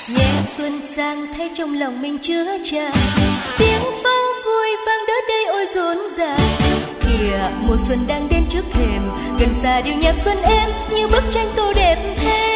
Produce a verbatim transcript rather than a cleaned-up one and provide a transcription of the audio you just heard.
nhẹ xuân sang thấy trong lòng mình chứa tràn tiếng pháo vui vang đỡ đây ôi rộn ràng. Kìa mùa xuân đang đến trước thềm, gần xa điệu nhạc xuân êm như bức tranh tô đẹp thêm.